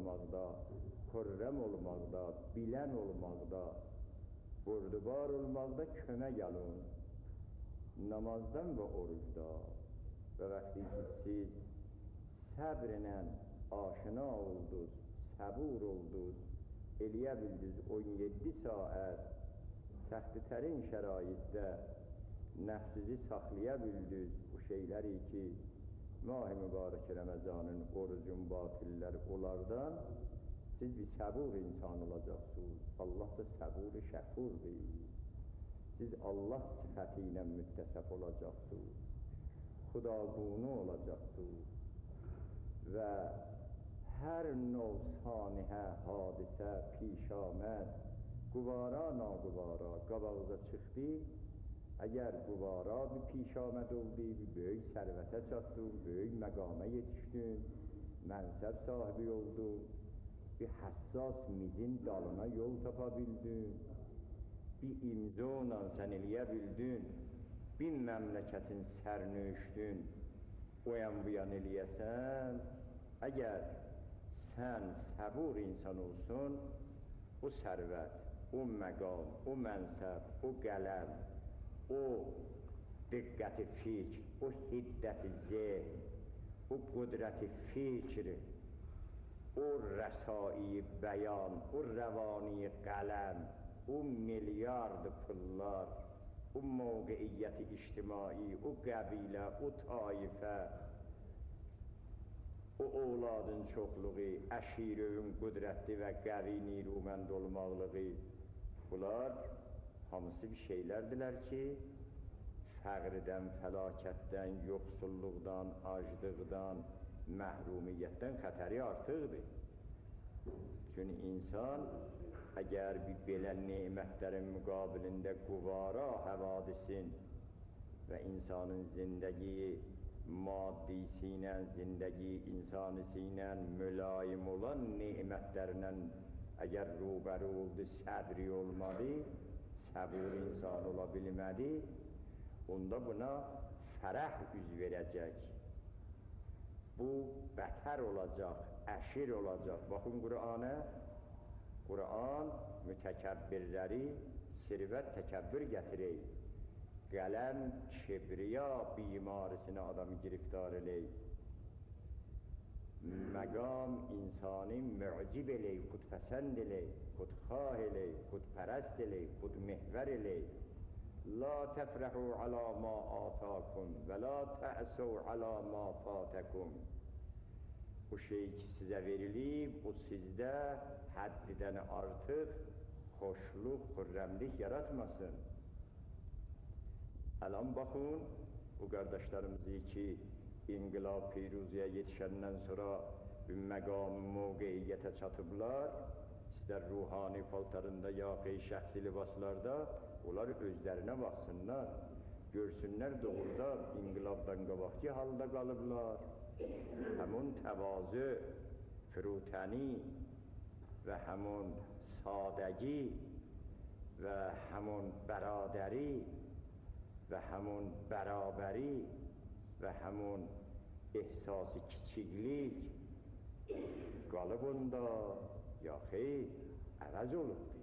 olmaqda, xürrəm olmaqda, bilən olmaqda, burdubar olmaqda kömək alın. Namazdan və orucda və vaxtı ki, siz səbrlə aşina oldunuz, səbur oldunuz, eləyə bildiniz 17 saat səxti-tərin şəraitdə nəfsizi saxlaya bildiniz bu şeyləri ki, Mah-ı Mübarək Ramazanın orucun batilləri onlardan siz bir səbur insan olacaqsınız. Allah da səbur-i şəfurdur. Siz Allah sifəti ilə müttəsəf olacaqsınız. Xudagunu olacaqsınız və hər növ sanihə, hadisə, pişaməd, quvara, naquvara qabağıza çıxdı. Əgər quvara bir pişaməd oldu, bir böyük sərvətə çatdın, böyük məqama yetişdin, mənsəb sahibi oldun, bir həssas mizin dalına yol tapa bildin, bir imzonla sən eləyə bildin, bir məmləkətin sərnüşdün, o yan bu yan eləyəsən, əgər sən səbur insan olsun, o sərvət, o məqam, o mənsəb, o qələm, o diqqəti fikr, o hiddəti zehn, o qudrəti fikr, o rəsai bəyan, o rəvani qələm, o milyard pullar, o mövqeiyyəti ictimai, o qəbilə, o taifə, o ovladın çoxluğu, əşirövün qudrətli və qəvi nirumənd olmaqlığı, bunlar hamısı bir şeylərdirlər ki, fəqrdən, fəlakətdən, yoxsulluqdan, aclıqdan, məhrumiyyətdən xətəri artıqdır. Çünki insan əgər bir belə nemətlərin müqabilində quvara həvadisin və insanın zindəgi maddisi ilə, zindəgi insanisi ilə mülayim olan nemətlərlə əgər rubəri oldu, səbri olmadı, səbur insan ola bilmədi, onda buna fərəh üz verəcək. Bu bətər olacaq, əşir olacaq. Baxın Qur'ana, Qur'an mütəkəbbirləri sirvət təkəbbür gətirək. Qələm kibriya bimarisini adamı giriftar elək. Məqam insani mücib elək, xudpəsənd elək, xudxah elək, xudpərəst elək, xudmehvər elək. La təfrəhu alə ma atakum və la təəsəv alə ma fatakum. O şey ki sizə verilib, o sizdə həddidən artıq xoşluq, xürrəmlik yaratmasın. Əlan baxın, bu qardaşlarımızı ki, İnqilab Piruziyyə yetişəndən sonra bir məqam-ı mövqeiyyətə çatıblar, istər ruhani paltarında, yaxud şəxsi libaslarda, onlar özlərinə baxsınlar, görsünlər doğrudan inqilabdan qabaqki halda qalıblar. Həmun təvazö, firutəni və həmun sadəgi və həmun bəradəri və həmun bərabəri və həmun ehsası kiçiklik qalıb onda, ya xeyr, əvəz olubdur,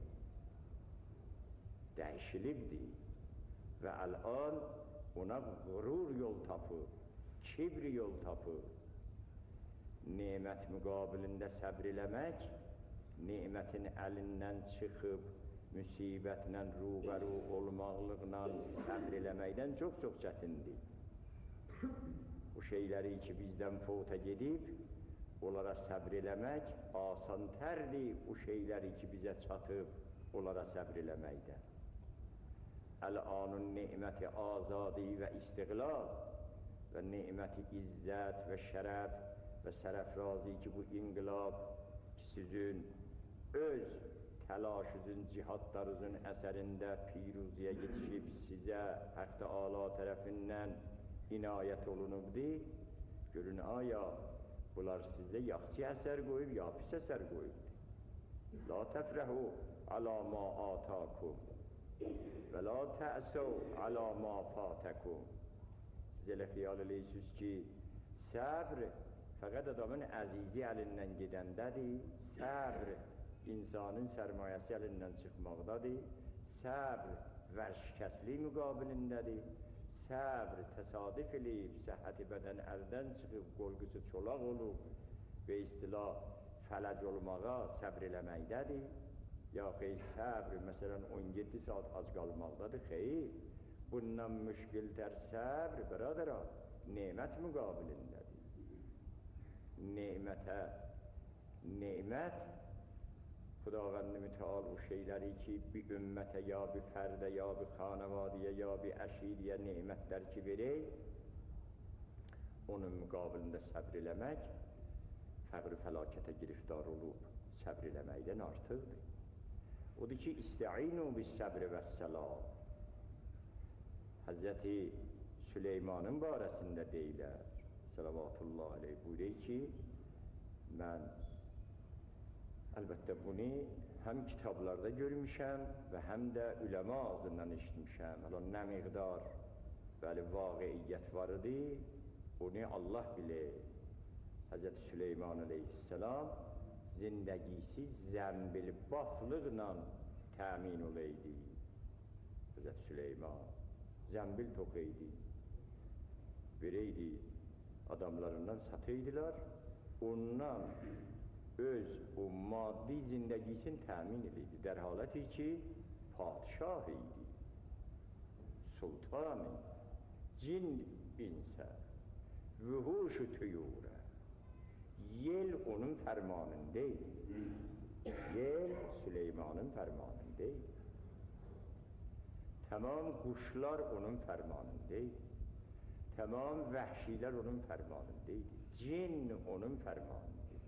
dəyişilibdir və əl-an ona qürur yol tapır, kibr yol tapır. Nemət müqabilində səbr eləmək, nemətin əlindən çıxıb, müsibətlə rubəru olmaqlıqla səbr eləməkdən çox-çox çətindir. Bu şeyləri ki bizdən fota gedib, onlara səbr eləmək asan tərdir, bu şeyləri ki bizə çatıb, onlara səbr eləməkdən. Əl-anun neməti azadi və istiqlal və neməti izzət və şərəf və sərəfrazi ki bu inqilab ki sizin öz təlaşınızın, cihadlarınızın əsərində piruziyyə yetişib sizə Haqq Təala tərəfindən inayət olunubdur. Görün, aya bunlar sizdə yaxşı əsər qoyub, ya pis əsər qoyubdur. La təfrəhu alə ma atakum və la təəsəv alə ma fatakum. Siz elə xiyal eləyirsiniz ki, səbr Fəqət adamın əzizi əlindən gedəndədir, səbr insanın sərmayəsi əlindən çıxmaqdadır, səbr vərşkəslik müqabilindədir, səbr təsadüf eləyib, səhhəti bədən əldən çıxıb, qorxusu çolaq olub və istilah fələc olmağa səbr eləməkdədir, ya xeyr səbr, məsələn 17 saat ac qalmaqdadır, xeyr, bundan müşkiltər səbr, bəradəra, nemət müqabilindədir. Nemət, Xudavənd mütəal o şeyləri ki, bir ümmətə, ya bir fərdə, ya bir xanəvadiyə, ya bir əşiriyə nemətlər ki verək, onun müqabilində səbr eləmək, fəqr-i fəlakətə giriftar olub, səbr eləməkdən artıqdır. Odur ki, İstəinu bis-səbr vəs-səlam. Həzrəti Süleymanın barəsində deyilər, salavatullah aleyh, buyuruyor ki, mən əlbəttə bunu həm kitablarda görmüşəm və həm də üləma ağzından eşitmişəm. Hələ nə miqdar bəli vaqiiyyət var idi, onu Allah bilir. Həzrəti Süleyman aleyhisselam zindəgisi zəmbil baflıqla təmin olaydı. Həzrəti Süleyman zəmbil toxuydu, vereydi, adamlarından satıydılar, ondan öz o maddi zindəgisini təmin edirdi. Dər haləti ki, padişah idi, sultanı, cin insə, vühuş-u tüyurə, yel onun fərmanındaydı. Yel Süleymanın fərmanındaydı. Tamam quşlar onun fərmanındaydı. Tamam vəhşilər onun fərmanındaydı. Cin onun fərmanındaydı.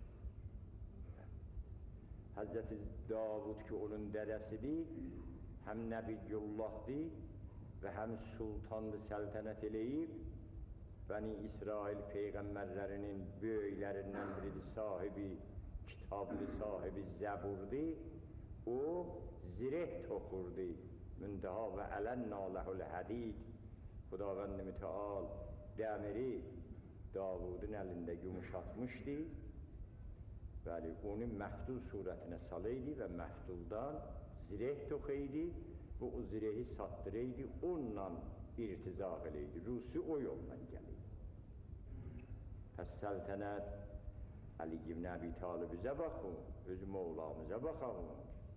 Həzrəti Davud ki, onun dədəsidir, həm Nəbiyyullahdır və həm sultandı, səltənət eləyib, Bəni İsrail peyğəmbərlərinin böyüklərindən biridir, sahibi kitablı, sahibi zəburdur, o zireh toxurdu, müntəha və ələnnə ləhul hədid, Xudavənd mütəal dəmiri Davudun əlində yumuşatmışdı, bəli, onu məhdul surətinə salıydı və məhduldan zireh toxuydu və o zirehi satdırıydı, onunla irtizaq eləydi, Rusi o yoldan gəlirdi. Pəs səltənət Əli ibn Əbi Talibizə baxın, öz Mevlamıza baxın.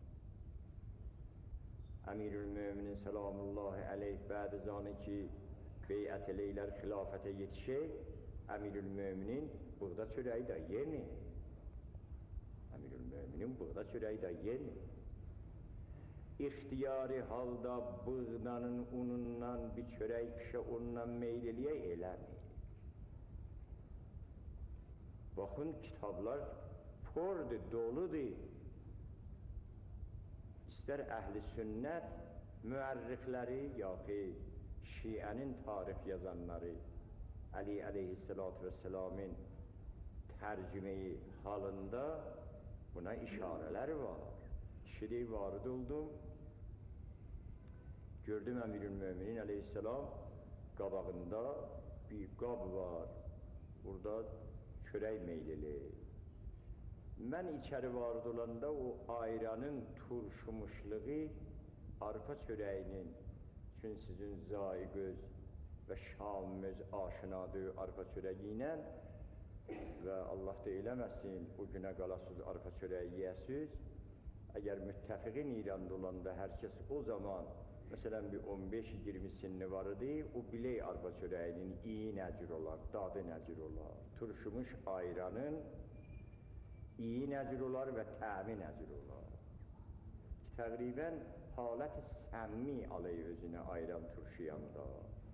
Əmirül-Möminin salamullahi aleyh bəd-i ki beyət eləylər xilafətə yetişək, Əmirül-Möminin buğda çörəyi də yemir. Əmirül-Möminin buğda çörəyi də yemir. İxtiyari halda buğdanın unundan bir çörək pişə ondan meyl eləyək, eləmir. Baxın, kitablar pordur, doludur. İstər əhl-i sünnət müərrixləri, yaxud şiənin tarix yazanları, Əli əleyhissalatu vesselamın tərcümeyi halında buna işarələr var. Kişidə varid oldum, gördüm Əmirül-Möminin əleyhissalam qabağında bir qab var, burada çörək meylili. Mən içəri varid olanda o ayranın turşumuşluğu arpa çörəyinin, çünki sizin zaiqöz və şamımız aşinadır arpa çörəyi ilə və Allah da eləməsin, o günə qalasız arpa çörəyi yiyəsiz. Əgər müttəfiqin İranda olanda hər kəs o zaman, məsələn bir 15-20 sinni var idi, o bilək arpa çörəyinin iyi nəcür olar, dadı nəcür olar, turşumuş ayranın iyi nəcür olar və təmi nəcür olar. Təqribən halət-i səmmi alay özünə ayran turşuyanda.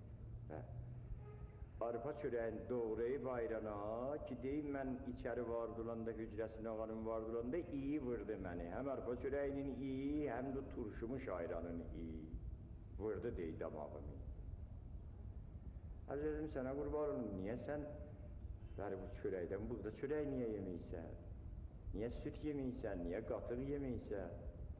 Arpa çörəyin doğrayıb ayrana ki, deyim mən içəri vardı olanda, hücrəsinin ağanın vardı olanda iyi vurdu məni. Həm arpa çörəyinin iyi, həm də turşumuş ayranın iyi. Vurdu dey damağımı. Həzrətim sənə qurban olum, niyə sən bəli bu çörəkdən, buğda çörək niyə yeməysən? Niyə süt yeməysən, niyə qatıq yeməysən?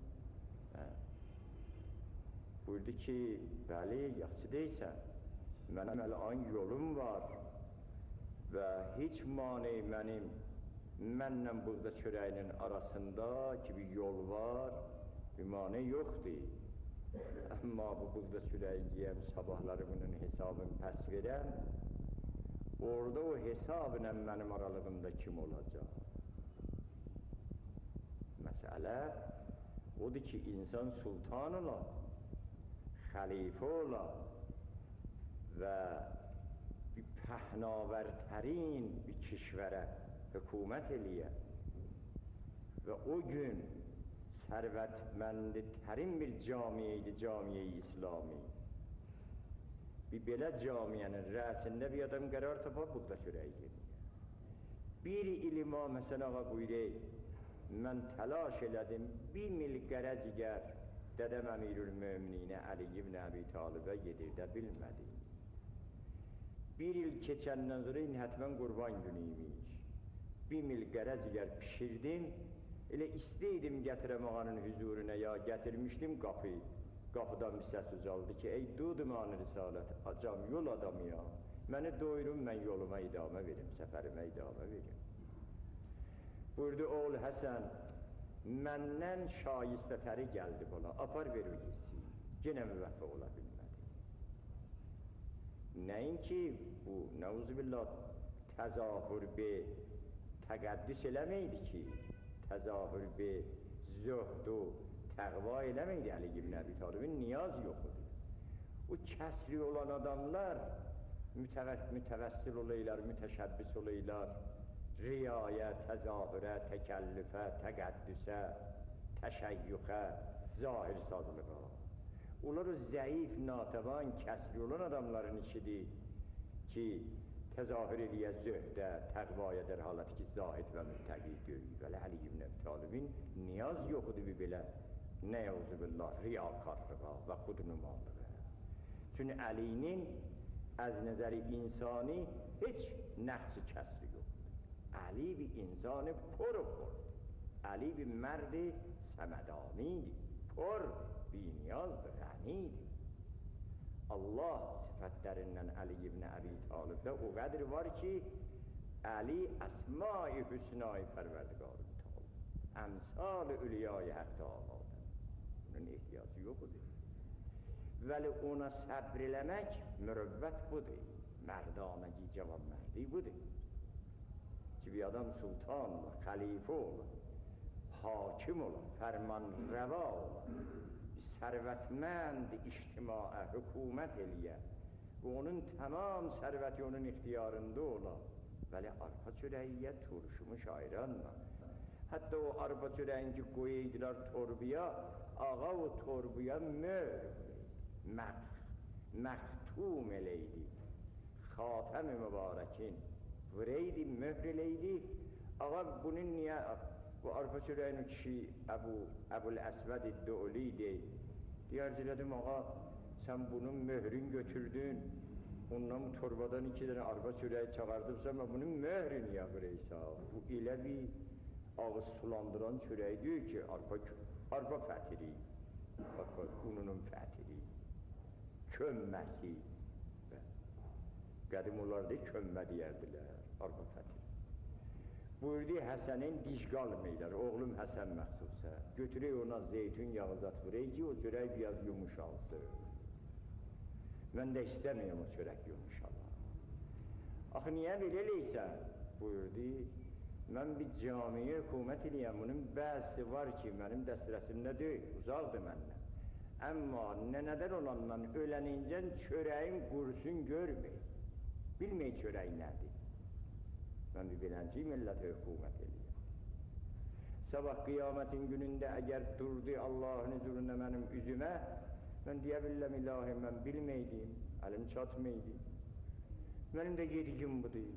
Buyurdu ki, bəli, yaxşı deysən, mənim əl-an yolum var, və heç mane mənlə buğda çörəyinin arasında ki bir yol var, bir mane yoxdur. Amma bu buğda çörəyi yiyəm, sabahları bunun hesabını pəs verəm, orada o hesabla mənim aralığımda kim olacaq? Məsələ odur ki, insan sultan ola, xəlifə ola və bir pəhnavərtərin bir kişvərə hökumət eləyə və o gün sərvətmənditərin bir camiyyədir, camiyyəyi İslami. Bir belə camiyyənin rəsində bir adam qərar tapar, buğda çörəyi yediyə. Bir ilima məsələn ağa buyurək, mən təlaş elədim, 1 mil qərəcigər dədəm Əmirül-Mömininə Əli ibn Əbi Talibə yedirdə bilmədim. 1 il keçəndən sonra hətmən qurban günü imiş. 1 mil qərəcigər pişirdim, elə istəydim gətirəm ağanın hüzuruna, ya gətirmişdim qapıdan bir səs ucaldı ki, ey Duduman Risalət, acam yol adamıyam, məni doyurun, mən yoluma idamə verim, səfərimə idamə verim. Buyurdu, oğul Həsən, məndən şayistətəri gəldi buna, apar ver o yesin, yenə müvəffə ola bilmədi. Nəinki bu, nəuzubillah, təzahür be, təqəddüs eləməydi ki, təzahür be, zöhd-u, təqva eləməydi Əli ibn Əbi Talibin, niyaz yoxudur. O kəsri olan adamlar mütəvəssil olaylar, mütəşəbbis olaylar, riyayə, təzahürə, təkəllüfə, təqəddüsə, təşəyyüxə, zahir sazlığa. Onlar o zəif, natəvan, kəsri olan adamların işidir ki, təzahür eləyə zöhdə, təqvaya der haləti ki, zahid və müttəqi deyil. Vələ Əli ibn Əbi Talibin niyaz yoxudur bir belə, nəyəuzubillah, riyakarlığa və xudnumalığa. Çünki Əlinin əz nəzəri insani heç nəqsi kəsri yoxdur. Əli bir insanı por-por, Əli bir mərdi səmədanidir, por, biniyazdır, qənidir. Allah sifətlərindən Əli ibn Əbi Talibdə o qədr var ki, Əli əsma-i hüsna-i pərverdigar-ı Teala, əmsal-ı ülya-i Haqq Teala'dır. Bunun ehtiyacı yoxudur. Vəli ona səbr eləmək mürəvvət budur, mərdanəgi cavabmərdi budur. Ki bir adam sultan ola, xəlifə ola, hakim ola, fərmanrəva ola, sərvətmənd ictimaə, hökumət eləyə və onun tamam sərvəti onun ixtiyarında ola, vəli arpa çörəyiyə, turşumuş ayranla. Hətta o arpa çörəyin ki, qoyaydılar torbuya, ağa o torbuya möhr, məxtum eləydi, xatəm-i mübarəkin, vureydi, möhr eləydi, ağa bunun niyə, bu arpa çörəyin kişi Əbul-Əsvəd İddioli deyil, deyərcilədim, ağa, sən bunun möhrün götürdün, ondan torbadan 2 dənə arpa çörəyi çağırdıbsan, bunun möhrü niyə vureysən? Bu elə bir ağız sulandıran çörəyi deyil ki, arpa fətiri, ununun fətiri, kömməsi, qədim onlarda kömmə deyərdilər, arpa fətiri. Buyurdu, Həsənin diş qalmayırlar, oğlum Həsən məxsusə, götürək ona zeytun yağı zat vurək ki, o çörək biraz yumuşalsın. Mən də istəməyəm o çörək yumuşalar. Axı, niyə belə eləysən? Buyurdu, mən bir camiyə hökumət eləyəm, bunun bəzisi var ki, mənim dəstərəsimdə deyil, uzaqdır məndən. Əmma nənədən olandan ölənincən çörəyin qursun görməyik. Bilmək çörək nədir? Mən bir beləncə millətə hökumət eləyəm. Sabah qiyamətin günündə əgər durdu Allahın huzurunda mənim üzümə, mən deyə biləm, ilahi, mən bilməydim, əlim çatmaydı. Mənim də yedigim budur.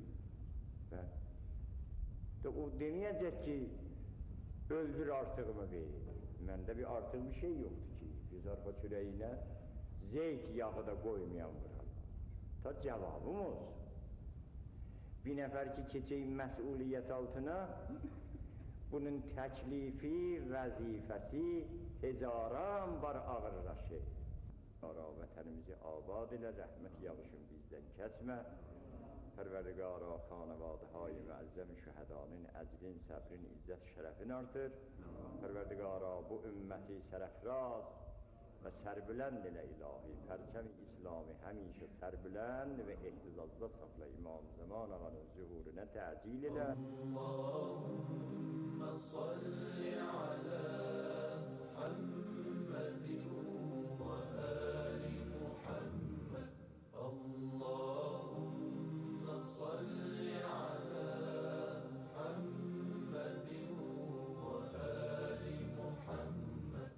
O deməyəcək ki, öldür artığımı verir. Məndə bir artıq bir şey yoxdur ki, biz arpa çörəyinə zeyt yağı da qoymayan vurarlar. Ta cavabım olsun. Bir nəfər ki, keçək məsuliyyət altına, bunun təklifi, vəzifəsi hezaran bar ağırlaşır. Vətənimizi abad ilə, rəhmət yağışın bizdən kəsmə. Pərverdigara xanəvadehay müəzzəm şühədanın əcrin, səbrin, izzət, şərəfini artır. Pərverdigara bu ümməti sərəfraz və sərbülənd ilə ilahi, pərçəm-i İslami həmişə sərbülənd və ehtizazda saxla, İmam Zaman ağanın zühuruna təcil ilə. Allahümme salli alə Muhammedin və ali Muhammed. Allahümme salli alə Muhammedin və ali Muhammed.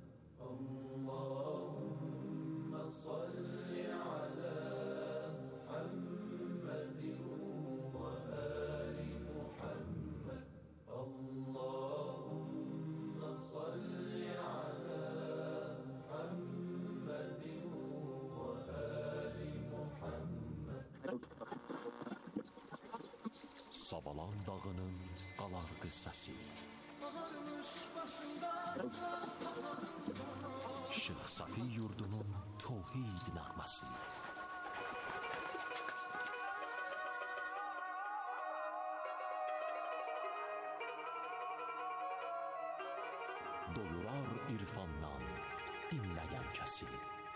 Allahümme salli alə Muhammedin və ali Muhammed. Allahümme salli alə Muhammedin və ali Muhammed. Savalan dağının qalar qıssası. Şeyx Safi yurdunun tövhid nəğməsi. Doyurar irfandan dinləyən kəsi.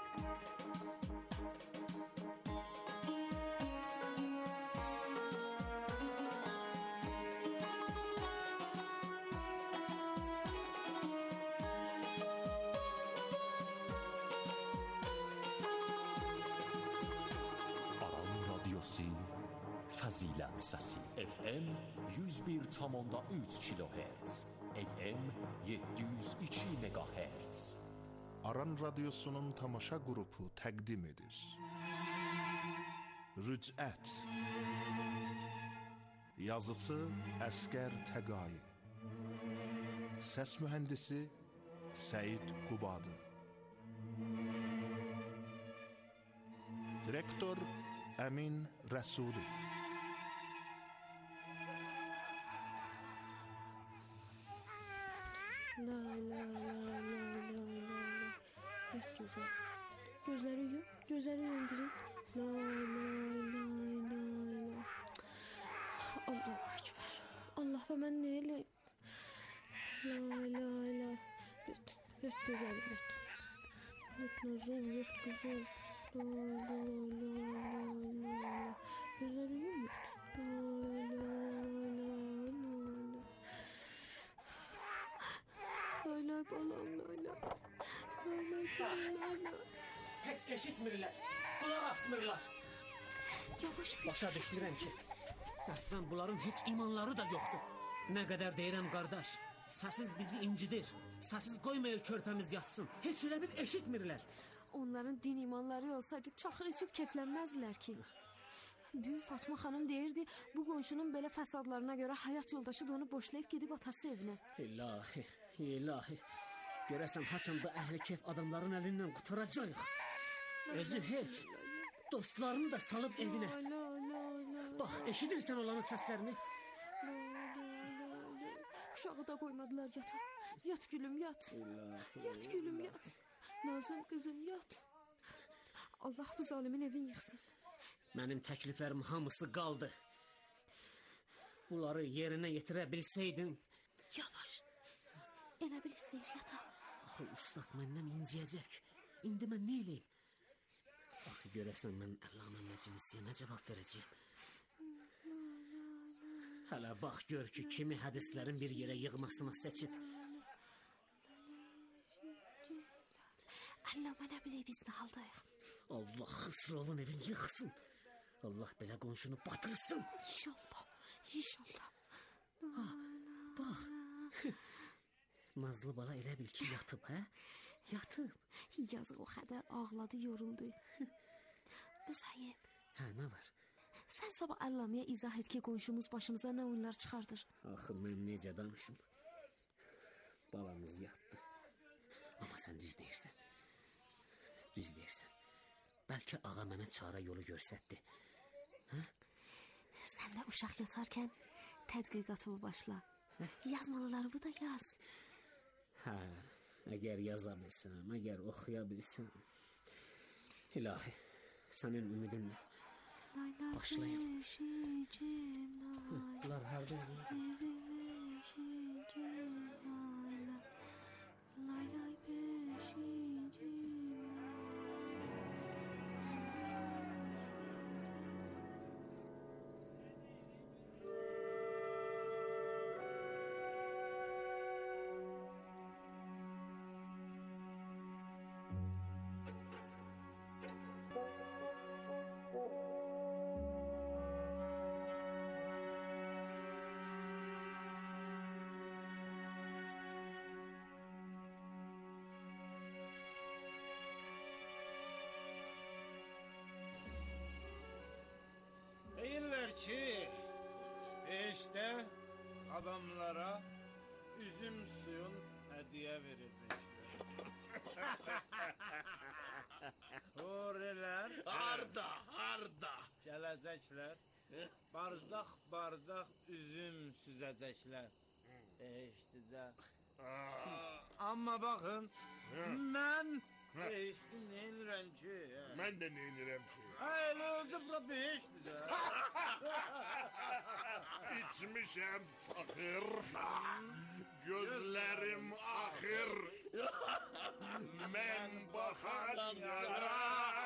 Fəzilət səsi FM 101,3 kHz, AM 702 MHz. Aran Radyosu'nun tamaşa qrupu təqdim edir. Rücət. Yazısı Əskər Təqai. Səs mühəndisi Səid Qubadı. Direktor Əmin Rəsuli. La la la la la la la. Çok güzel. Gözleri yum, gözleri yum kızım. La la la la la. Allahu Ekber. Allah be ben neyle? La la la. Yut güzel yut. Yut nazım yut güzel. La la la la la. Gözleri yum yut. La la la la la. Layla balam layla. Layla canım layla. Heç eşitmirlər, qulaq asmırlar. Yavaş bir Başa düşdürəm ki, əslən bunların heç imanları da yoxdur. Nə qədər deyirəm qardaş, səsiz bizi incidir, səsiz qoymayır körpəmiz yatsın. Heç elə bir eşitmirlər. Onların din imanları olsaydı çaxır içib keflənməzdilər ki. Büyük Fatma xanım deyirdi, bu qonşunun belə fəsadlarına görə həyat yoldaşı da onu boşlayıb gedib atası evinə. İlahi, ilahi. Görəsən Hasan da əhli kef adamların əlindən qutaracaq. Özü heç, dostlarını da salıb evinə. Bax, eşidirsən olanın səslərini? Uşağı da qoymadılar yata. Yat gülüm yat. Yat gülüm yat. Nazım qızım yat. Allah bu zalimin evini yıxsın. Mənim təkliflərim hamısı qaldı. Bunları yerinə yetirə bilsəydin. Yavaş. Elə bil istəyir yata. Axı ustad məndən inciyəcək. İndi mən nə eləyim? Axı görəsən mən Əllamə məclisiyə nə cavab verəcəyim? Hələ bax gör ki, kimi hədislərin bir yerə yığmasını seçib. Əllamə nə bilək biz nə haldayıq? Allah Xısrovun evini yıxsın. Allah belə qonşunu batırsın. İnşallah, inşallah. Ha, bax. Nazlı bala elə bil ki yatıb, hə? Yatıb. Yazıq o qədər ağladı, yoruldu. Müsayib. Hə, nə var? Sən sabah Əllamıya izah et ki, qonşumuz başımıza nə oyunlar çıxardır. Axı mən necə danışım? Balanız yatdı. Amma sən düz deyirsən. Düz deyirsən. Bəlkə ağa mənə çara yolu görsətdi. Hə? Sən də uşaq yatarkən tədqiqatımı başla. Yazmalıları da yaz. Hə, əgər yaza bilsəm, əgər oxuya bilsəm. İlahi, sənin ümidinlə. Başlayın. Bunlar hardaydı? Deyirlər ki, işte adamlara üzüm suyun hediye verecekler. Huriler Harda? gelecekler, bardak üzüm süzecekler. İşte de. Ama bakın, ben işte neyirəm ki? Mən də neynirəm ki? Öyle oldu bura beşti de. İçmişəm çaxır, gözlərim axır. Mən baxan yana,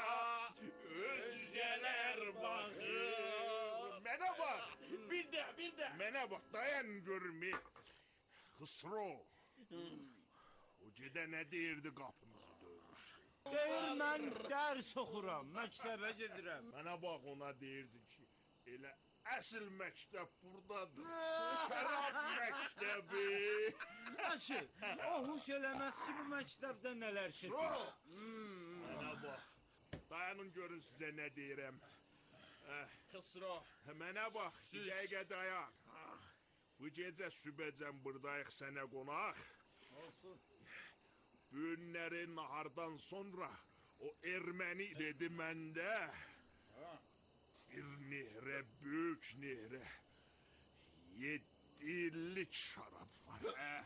özgələr baxır. Mənə bax, bir də. Mənə bax, dayan görmə. Xısro, o gedə nə deyirdi qapımızı dövmüşdü. Deyir mən dərs oxuram, məktəbə gedirəm. Mənə bax, ona deyirdi ki, elə əsl məktəb buradadır. Şərab məktəbi. Əşi, o huş eləməz ki, bu məktəbdə nələr keçir. Mənə bax, dayanın görün sizə nə deyirəm. Xısro. Mənə bax, bir dəqiqə dayan. Bu gecə sübəcən buradayıq sənə qonaq. Olsun. Bu günləri nahardan sonra o erməni dedi məndə. Bir nehrə, böyük nehrə, 7 illik şarab var.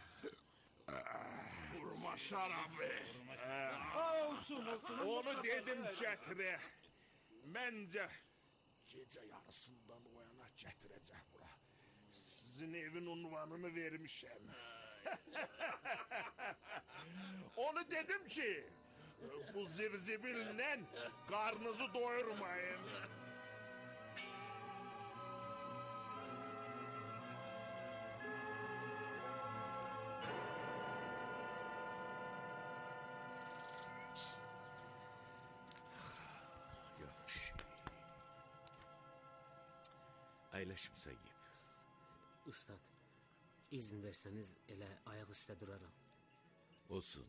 Vurma şarabı. Olsun. Onu dedim gətirə. Məncə gecə yarısından o yana gətirəcək bura. Sizin evin unvanını vermişəm. Onu dedim ki, bu zirzibillə qarnınızı doyurmayın. Yaxşı. Əyləş Müsəyyib. Ustad, izin verseniz elə ayaq üstə duraram. Olsun.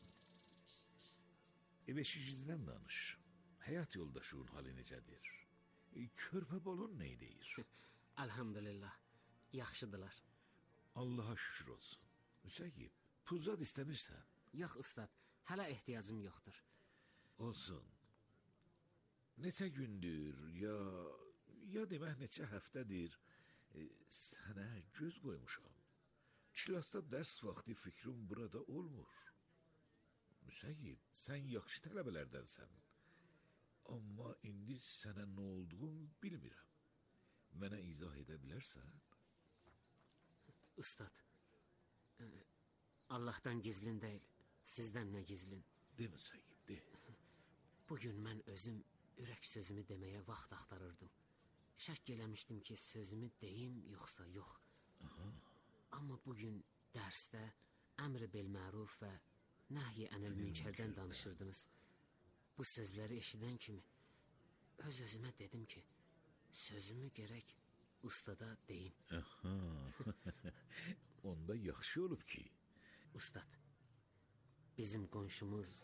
Ev eşicinizdən danış. Həyat yoldaşının hali necədir? Körpə bolun nə deyir? Elhamdülillah, yaxşıdılar. Allaha şükür olsun. Müsəyyib, pulzad istəmirsən? Yox ustad, hələ ehtiyacım yoxdur. Olsun. Neçə gündür, ya demək neçə həftədir sənə göz qoymuşam. Kilasda dərs vaxtı fikrim burada olmur. Müsəyyib, sən yaxşı tələbələrdənsən. Amma indi sənə nə olduğunu bilmirəm. Mənə izah edə bilərsən? Ustad, Allah'tan gizlin deyil, sizdən nə gizlin. De Müsəyyib, de. Bugün mən özüm ürək sözümü deməyə vaxt axtarırdım. Şək eləmişdim ki, sözümü deyim, yoxsa yox. Amma bugün dərsdə əmr-i bilməruf və nəhy-i ənil münkərdən danışırdınız. Bu sözləri eşidən kimi öz-özümə dedim ki, sözümü gərək ustada deyim. Onda yaxşı olub ki. Ustad, bizim qonşumuz...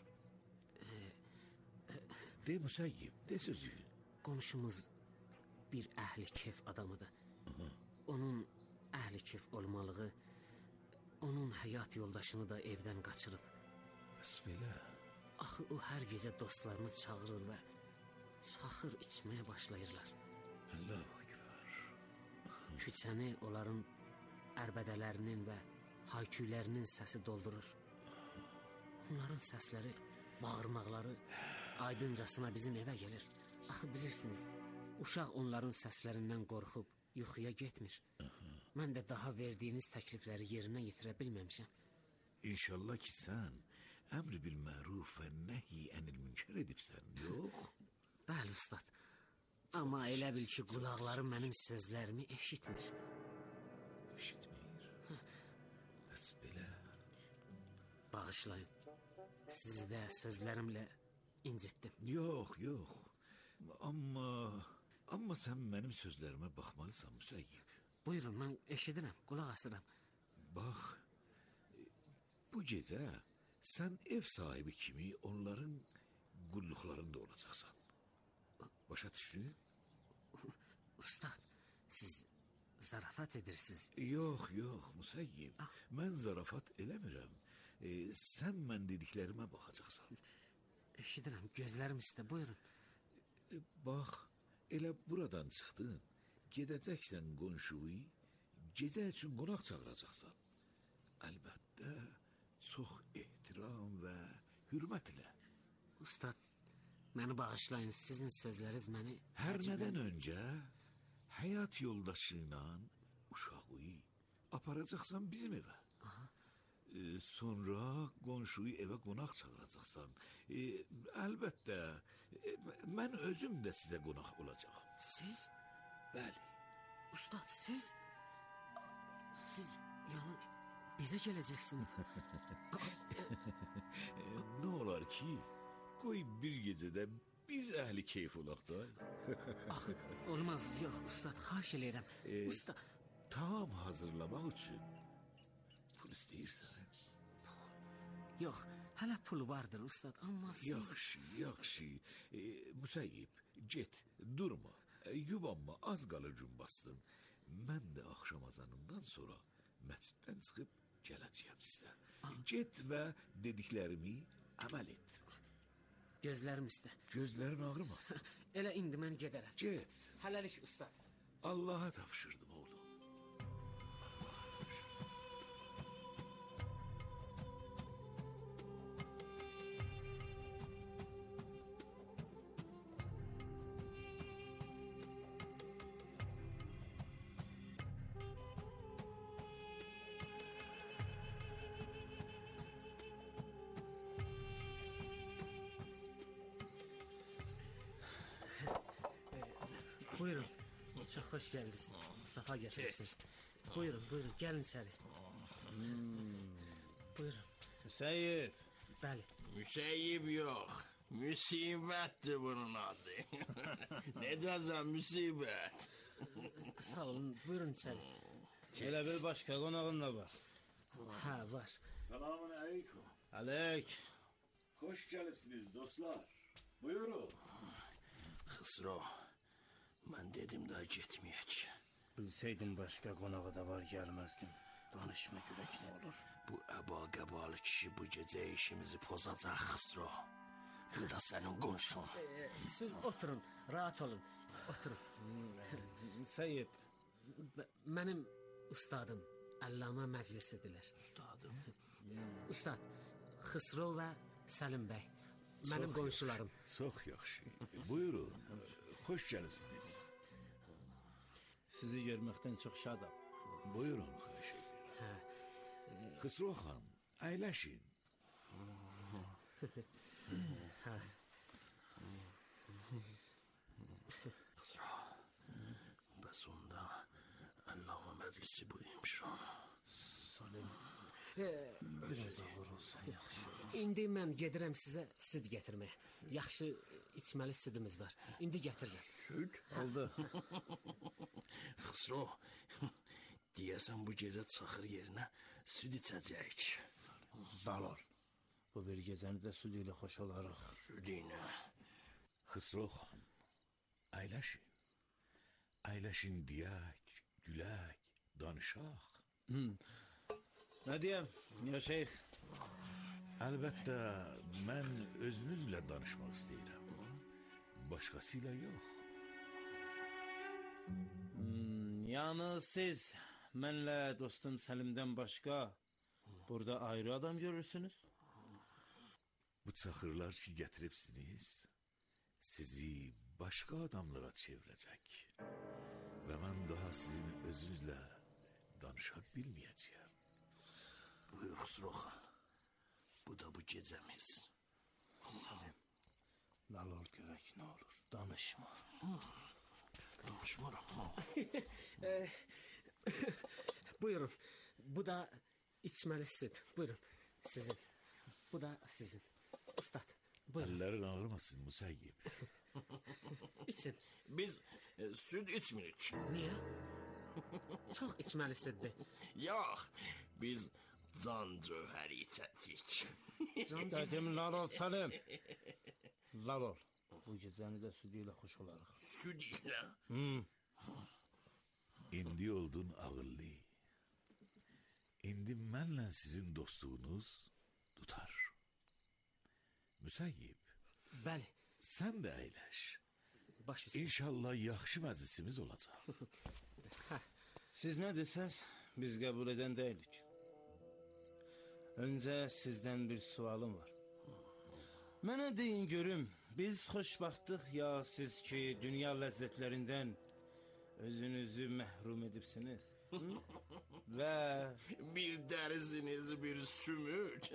De Müsəyyib, de sözü. Qonşumuz bir əhli kef adamıdır. Onun əhli kef olmalığı, onun həyat yoldaşını da evdən qaçırıb. Bəs belə? Axı o hər gecə dostlarını çağırır və çaxır içməyə başlayırlar. Allahu Ekber. Küçəni onların ərbədələrinin və hayküylərinin səsi doldurur. Onların səsləri, bağırmaqları aydıncasına bizim evə gəlir. Axı bilirsiniz, Uşaq onların səslərindən qorxub yuxuya getmir. Mən də daha verdiyiniz təklifləri yerinə yetirə bilməmişəm. İnşallah ki sən əmr bil məruf və nəhi ənil münkər edibsən, yox? Bəli, ustad. Amma elə bil ki, qulaqlarım mənim sözlərimi eşitmir. Eşitmir. Bəs belə. Bağışlayın. Sizi də sözlərimlə incitdim. Yox, yox. Amma sən mənim sözlərimə baxmalısan, Müsəyyib. Buyurun, mən eşidirəm, qulaq asıram. Bax, bu gecə sən ev sahibi kimi onların qulluqlarında olacaqsan. Başa düşdün? Ustad, siz zarafat edirsiniz. Yox, yox, Müsəyyib. Mən zarafat eləmirəm. Sən mən dediklərimə baxacaqsan. Eşidirəm, gözlərim üstə, buyurun. Bax, elə buradan çıxdın, gedəcəksən qonşuyu, gecə üçün qonaq çağıracaqsan. Əlbəttə, çox ehtiram və hürmətlə. Ustad, məni bağışlayın, sizin sözləriniz məni... Hər nədən öncə həyat yoldaşı ilə uşağı aparacaqsan bizim evə. Sonra qonşuyu evə qonaq çağıracaqsan. Əlbəttə, mən özüm də sizə qonaq olacağam. Siz? Bəli. Ustad, siz yəni bizə gələcəksiniz. Nə olar ki, qoy bir gecədə biz əhli keyf olaq da. Olmaz, yox, ustad, xahiş eləyirəm. Ustad... Tam hazırlamaq üçün pul istəyirsən. Yox, hələ pul vardır, ustad, amma siz... Yaxşı. Müsəyyib, get, durma, yubanma, az qalır gün bastın. Mən də axşam azanından sonra məsciddən çıxıb gələcəyəm sizə. Get və dediklərimi əməl et. Gözlərim üstə. Gözlərin ağrımasın. Elə indi mən gedərəm. Get. Hələlik, ustad. Allaha tapşırdım oğlum. Buyurun, çox xoş gəldiniz. Safa gətirirsiniz. Buyurun, gəlin içəri. Buyurun. Müsəyyib. Bəli. Müsəyyib yox. Müsibətdir bunun adı. Necəsən müsibət? Sağ olun, buyurun içəri. Elə bir başqa qonağın da var. Hə, var. Selamun aleyküm. Aleyk. Hoş gəlirsiniz dostlar. Buyurun. Xısro, mən dedim də getməyək. Bilsəydim başqa qonağı da var, gəlməzdim. Danışma görək nə olur. Bu əba-qəbalı kişi bu gecə işimizi pozacaq, Xısro. Bu da sənin qonşun. Siz oturun, rahat olun. Oturun. Müsəyyib. Mənim ustadım, Əllamə Məclisidirlər. Ustadım? Ustad, Xısro və Səlim bəy. Mənim qonşularım. Çox yaxşı. Buyurun, xoş gəlirsiniz. Sizi görməkdən çox şadam. Buyurun, xahiş edirəm. Xısro xan, əyləşin. Xısro, bəs onda Əllamə Məclisi buymuş. Salim, biraz ağır olsan yaxşı. İndi mən gedirəm sizə süd gətirməyə. Yaxşı içməli südümüz var. İndi gətirirəm. Süd? Oldu. Xısro, deyəsən bu gecə çaxır yerinə süd içəcək. Sağ ol. Bu bir gecəni də süd ilə xoş olarıq. Süd ilə. Xısro xan, əyləşin. Əyləşin deyək, gülək, danışaq. Nə deyəm, ya şeyx? Əlbəttə, mən özünüzlə danışmaq istəyirəm. Başqasıyla yox. Yəni siz mənlə dostum Səlimdən başqa burada ayrı adam görürsünüz? Bu çaxırlar ki gətiribsiniz, sizi başqa adamlara çevirəcək və mən daha sizin özünüzlə danışa bilməyəcəyəm. Buyur Xusroxan. Bu da bu gecəmiz. Salim, lal ol görək nə olur. Danışma. Danışmaram. Buyurun. Bu da içməli süd. Buyurun. Sizin. Bu da sizin. Ustad. Buyurun. Əllərin ağrımasın Musayyib. İçin. Biz süd içmirik. Niyə? Çox içməli süddür. Yox, biz can cövhəri içəcəyik. Dedim lal ol Salim. Lal ol. Bu gecəni də südü ilə xoş olarıq. Süd ilə? İndi oldun ağıllı. İndi mənlə sizin dostluğunuz tutar. Müsayyib. Bəli. Sən də əyləş. Baş üstə. İnşallah yaxşı məclisimiz olacaq. Siz nə desəz, biz qəbul edən deyilik. Öncə sizdən bir sualım var. Mənə deyin görüm, biz xoşbaxtıq ya siz ki, dünya ləzzətlərindən özünüzü məhrum edibsiniz? Və bir dərisiniz, bir sümük.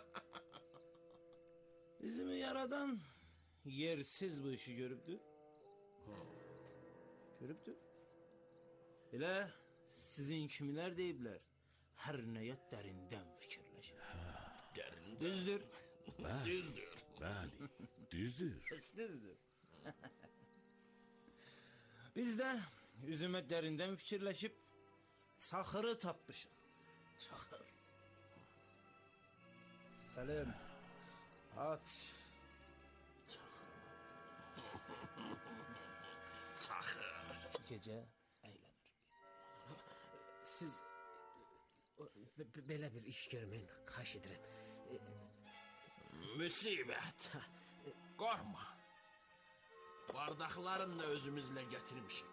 Bizimi yaradan yersiz bu işi görübdür. Görübdür. Elə sizin kimilər deyiblər, hər nəyə dərindən fikirləşir. Dərindən? Düzdür. Düzdür. Bəli, düzdür. Düzdür. Biz də üzümə dərindən fikirləşib, çaxırı tapmışıq. Çaxır. Salim, aç. Çaxır. Gecə əylənir. Siz belə bir iş görməyin, xahiş edirəm. Müsibət. Qorxma. Bardaqlarını da özümüzlə gətirmişik.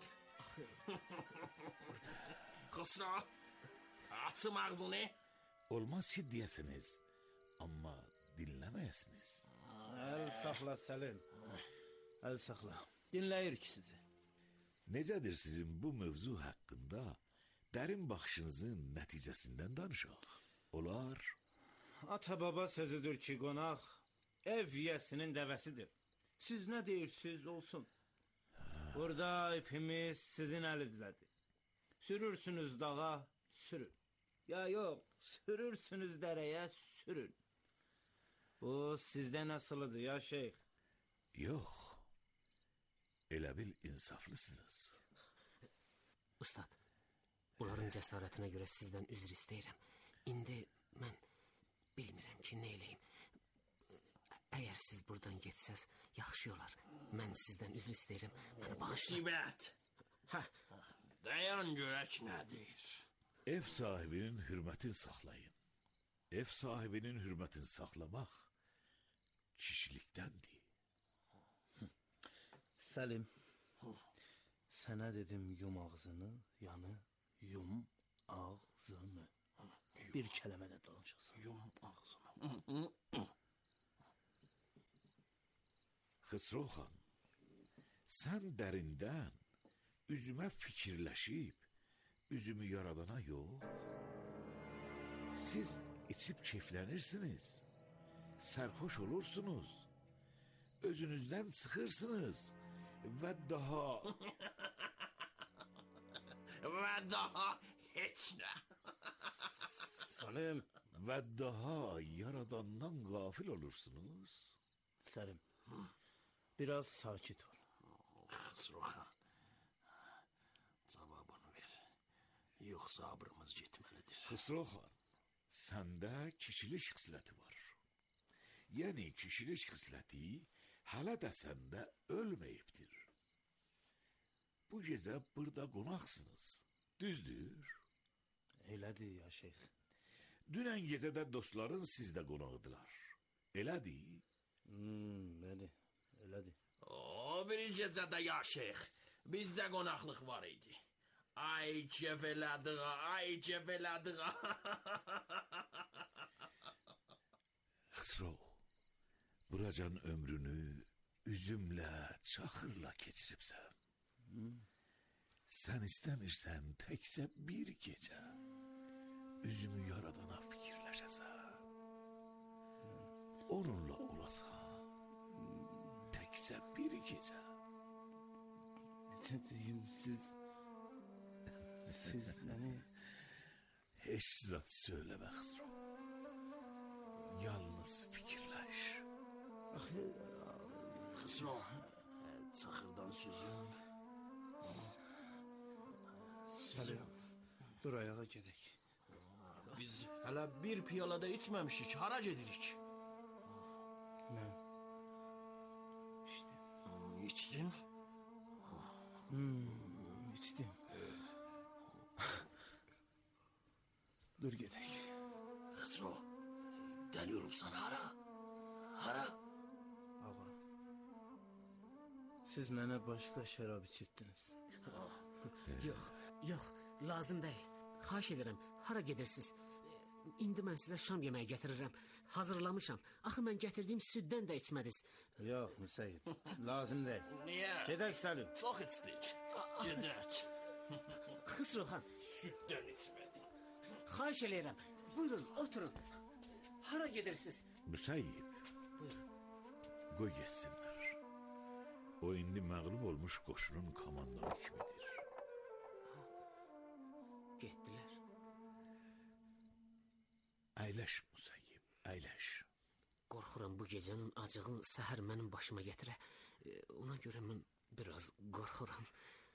Xusro, açım ağzını. Olmaz ki deyəsiniz, amma dinləməyəsiniz. Əl saxla Səlim. Əl saxla. Dinləyirik sizi. Necədir sizin bu mövzu haqqında dərin baxışınızın nəticəsindən danışaq? Olar. Ata-baba sözüdür ki, qonaq ev yiyəsinin dəvəsidir. Siz nə deyirsiniz olsun. Burada ipimiz sizin əlinizdədir. Sürürsünüz dağa, sürün. Ya yox, sürürsünüz dərəyə, sürün. Bu sizdən asılıdır ya şeyx. Yox. Elə bil insaflısınız. Ustad, bunların cəsarətinə görə sizdən üzr istəyirəm. İndi mən bilmirəm ki, nə eləyim. Əgər siz buradan getsəz, yaxşı olar. Mən sizdən üzr istəyirəm. Mənə bağışlayın. Müsibət. Hə, Dayan görək nə deyir. Ev sahibinin hürmətini saxlayın. Ev sahibinin hürmətini saxlamaq kişilikdəndir. Səlim, sənə dedim yum ağzını, yəni yum ağzını. Bir kələmə də danışasın. Yum ağzını. Xısroxan, sən dərindən üzümə fikirləşib, üzümü yaradana yox. Siz içib keyflənirsiniz, sərxoş olursunuz, özünüzdən çıxırsınız və daha... və daha heç nə. Səlim. Və daha yaradandan qafil olursunuz. Səlim, biraz sakit ol. Xusroxan, cavabını ver. Yox, sabrımız getməlidir. Xusroxan, səndə kişilik xisləti var. Yəni kişilik xisləti hələ də səndə ölməyibdir. Bu gecə burada qonaqsınız, düzdür? Elədir ya şeyx. Dünən gecədə dostların sizdə qonaqdılar. Elədir? Elədir. O, birinci gecədə ya şeyx, bizdə qonaqlıq var idi. Ay kef elədiğa, ay kef elədiğa. Xısro, buracan ömrünü üzümlə, çaxırla keçiribsən. Sən istəmirsən təkcə bir gecə üzümü yaradana fikirləşəsən. Onunla olasan təkcə bir gecə. Necə deyim, siz məni... Heç zat söyləmə Xısro. Yalnız fikirləş. Axı, Xısro, çaxırdan süzüm. Səlim, dur ayağa gedək. Biz hələ bir piyalada içməmişik, hara gedirik? Mən içdim. İçdin? İçdim. Dur gedək. Xısro, deliyorum sana, hara? Ağa, siz mənə başqa şərab içirdiniz. Yox, lazım deyil. Xahiş edirəm, hara gedirsiniz? İndi mən sizə şam yeməyi gətirirəm. Hazırlamışam. Axı mən gətirdiyim süddən də içmədiniz. Yox, Müsəyyib, lazım deyil. Niyə? Gedək Səlim. Çox içdik. Gedək. Xısro xan, Süddən içmədik. xahiş edirəm. Buyurun, oturun. Hara gedirsiniz? Müsəyyib, Buyurun. qoy geçsinlər. O indi məğlub olmuş qoşunun komandanı kimidir. Getdilər. Əyləş Müsəyyib, əyləş. Qorxuram bu gecənin acığını səhər mənim başıma gətirə. Ona görə mən biraz qorxuram.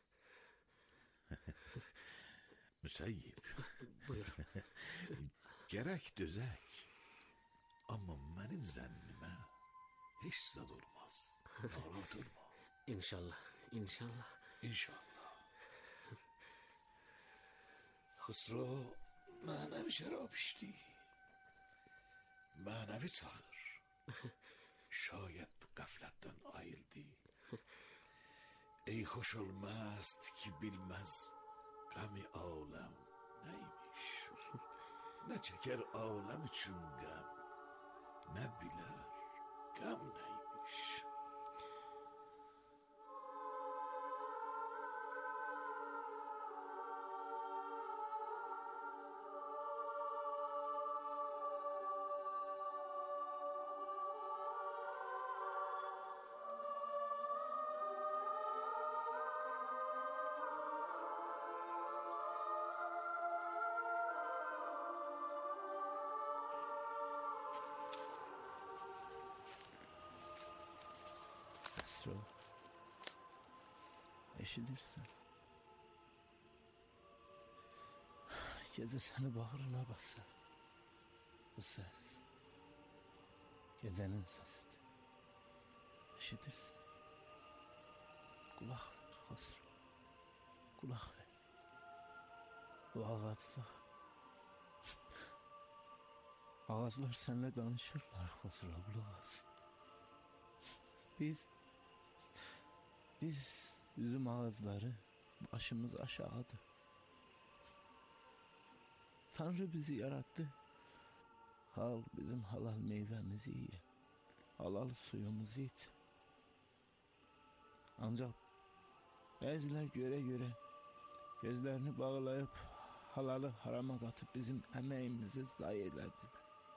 Müsəyyib, Buyurun. gərək dözək. Amma mənim zənnimə heç zad olmaz. Narahat olma. İnşallah. İnşallah. Xısro mənəvi şərab içdi. Mənəvi çaxır. Şayət qəflətdən ayıldı. Ey xoş olmazdı ki bilməz qəmi aləm neymiş. Nə çəkər aləm üçün qəm, nə bilər qəm neymiş. Xısro, eşidirsən? Gecə səni bağrına bassa. Bu səs gecənin səsidir. Eşidirsən? Qulaq ver Xısro. Qulaq ver. Bu ağaclar seninle danışırlar Xısro, qulaq as. Biz üzüm ağızları, başımız aşağıdır. Tanrı bizi yarattı. Xalq bizim halal meyvemizi yiye, halal suyumuzu iç. Ancak bəzilər göre gözlerini bağlayıp halalı harama katıp bizim emeğimizi zayi elədiler.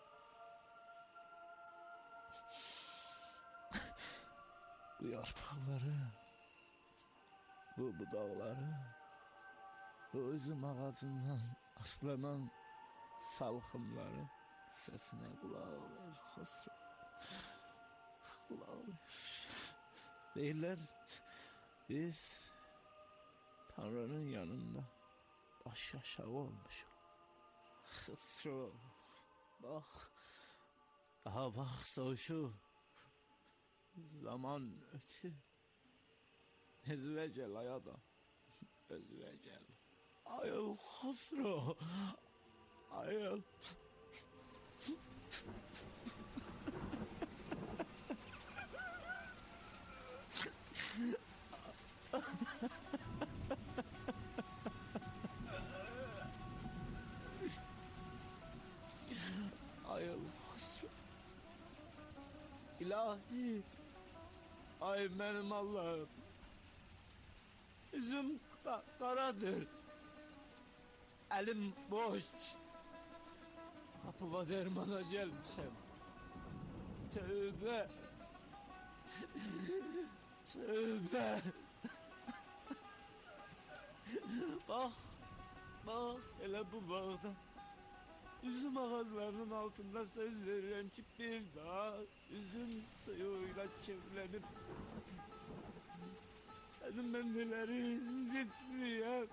Bu yarpaqları, bu budaqları, bu üzüm ağacından aslanan salxımların sesine qulaq ver Xısro. Qulaq ver. Deyirlər, biz Tanrı'nın yanında baş aşağı olmuşuq. Xısro, bax, daha bax soğuşu. Zaman ötü. Özüve gel ay adam. Özüve gel. Ayıl Xısro. Ayıl. Ayıl Xısro. İlahi. Ay benim Allah'ım. Yüzüm karadır. Elim boş. Kapıma dermana gelmişim. Tövbe. Tövbe. Bak hele bu bağda. Üzüm ağızlarının altında söz veriyorum ki bir daha üzüm suyuyla kirlenip senin mendileri incitmeyeyim.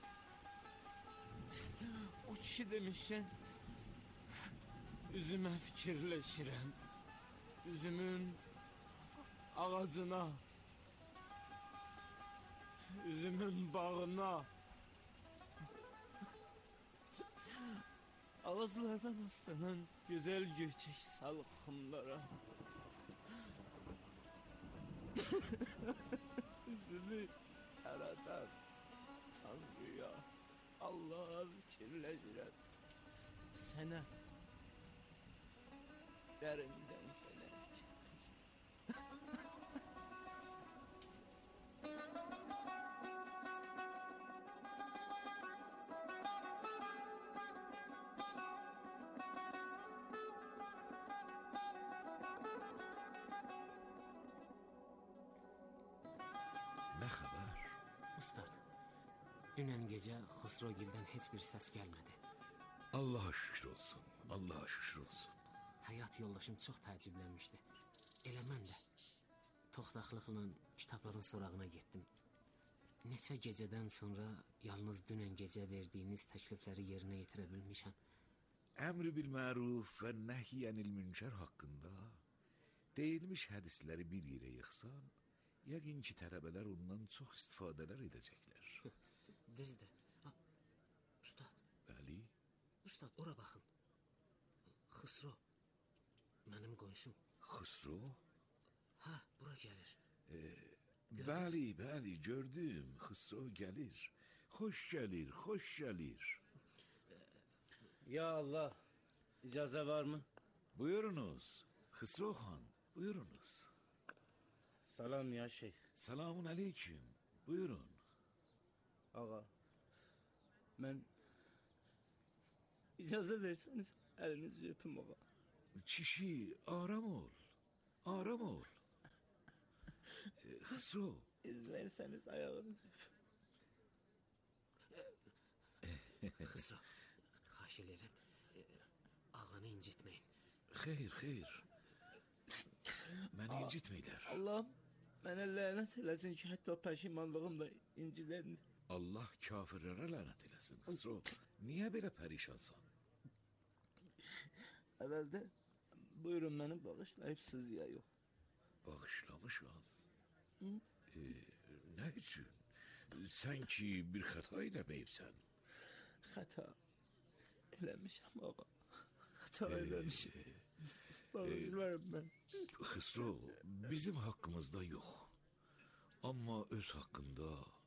O kişi demişken üzüme fikirleşirem. Üzümün ağacına, üzümün bağına, ağızlardan aslanan güzel göçek salkımlara. Üzümü yaradan Tanrı'ya, Allah'a fikirleşirem. Sana, derinden sana. Ne haber? Ustad, dünən gecə Xosrogildən heç bir səs gəlmədi. Allah'a şükür olsun. Allah'a şükür olsun. Həyat yoldaşım çox təəccüblənmişdi. Elə mən də. Toxtaqlıqla kitabların sorağına getdim. Neçə gecədən sonra yalnız dünən gecə verdiyiniz təklifləri yerinə yetirə bilmişəm. Emri bil məruf və nəhiyənil münker haqqında deyilmiş hədisləri bir yerə yıxsan, yəqin ki tələbələr ondan çox istifadələr edəcəklər. Düzdür. Ustad. Bəli. Ustad, ora baxın. Xısro. Mənim qonşum. Xısro? Ha, bura gəlir. Bəli, bəli, gördüm. Xısro gəlir. Xoş gəlir, xoş gəlir. Ya Allah, icazə var mı? Buyurunuz. Xısro xan, buyurunuz. Salam ya şeyh. Selamun aleyküm. Buyurun. Ağa, mən icazə verseniz əlinizi öpüm ağa. Kişi, aram ol. Aram ol. Xısro. İzlərsəniz ayağınızı öpüm. Xısro, xahiş edirəm. Ağanı incitməyin. Xeyr, xeyr. Məni incitməylər. Allah'ım mənə lənət eləsin ki, hətta pəşimanlığım da inciləndi. Allah kafirlərə lənət eləsin. Xısro, niyə belə pərişansan? Əvvəldə buyurun məni bağışlayıbsınız ya yox. Bağışlamışam. Nə üçün? Sən ki bir xəta eləməyibsən. Xəta eləmişəm ağa. Xəta eləmişəm. Bağışlarım mən. Xısro, bizim haqqımızda yox. Amma öz haqqında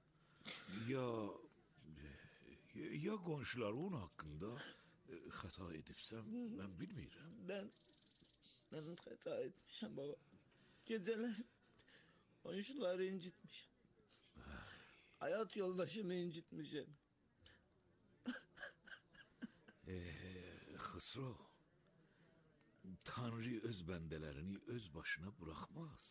ya qonşuların haqqında xəta edibsən, mən bilmirəm. Mən xəta etmişəm ağa. Gecələr qonşuları incitmişəm. Hayat yoldaşımı incitmişəm. Xısro, Tanrı öz bəndələrini öz başına buraxmaz.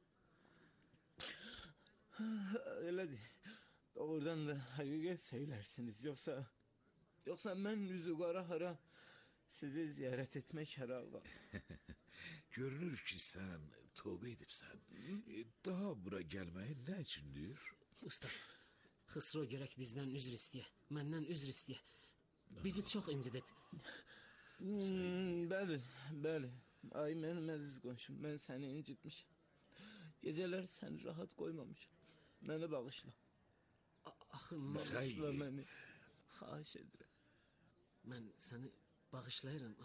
Öyledir. Doğrudan da hakikat söylersiniz. Yoksa ben yüzü kara hara sizi ziyaret etmek herhalde. Görünür ki sən tövbə edibsən. Daha bura gəlməyin nə üçündür? Usta, Xısro gərək bizdən üzr istəyə. Məndən üzr istəyə. Bizi çox incidib. Bəli. Ay mənim əziz qonşum, mən səni incitmişəm. Gecələr səni rahat qoymamışam. Məni bağışla. Axı Bağışla məni. Xahiş edirəm. Mən səni bağışlayıram.